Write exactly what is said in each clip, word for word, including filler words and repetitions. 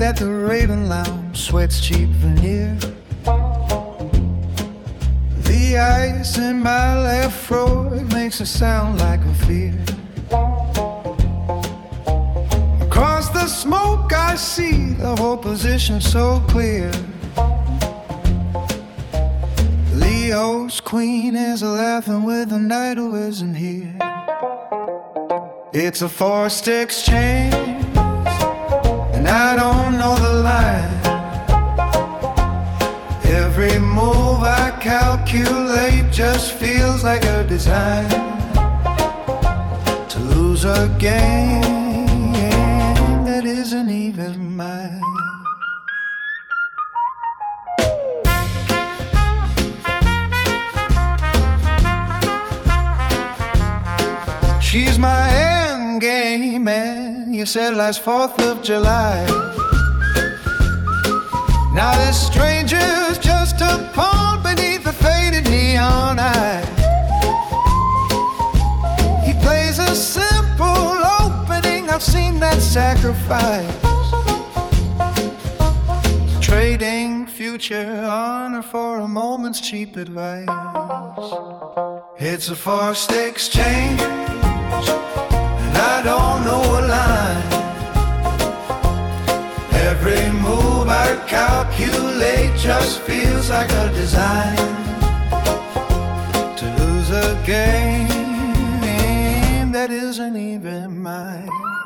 at the Raven Lounge, sweats cheap veneer. The ice in my left Freud makes it sound like a fear. Across the smoke I see the whole position so clear. Leo's queen is laughing with a knight who isn't here. It's a forced exchange, and I don't know the line. Every move I calculate just feels like a design to lose a game that isn't even mine. She's my end game, man. You said last fourth of July. Now this stranger's just a pawn beneath the faded neon eye. He plays a simple opening, I've seen that sacrifice. Trading future honor for a moment's cheap advice. It's a forced exchange, and I don't know a line. Every move I calculate just feels like a design to lose a game that isn't even mine.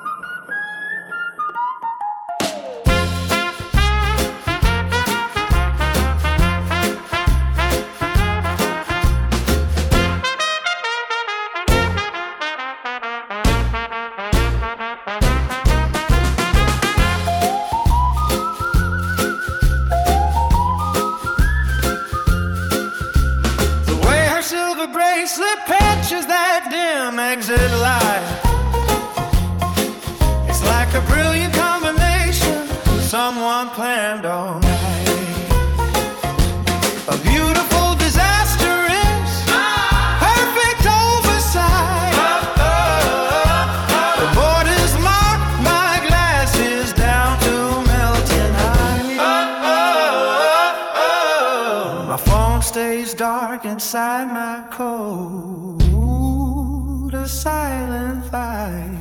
Bracelet patches that dim exit light. It's like a brilliant combination someone planned all night. A beautiful disaster is perfect oversight. The board is marked, my glass is down to melting ice. My phone stays dark inside my coat, a silent fight.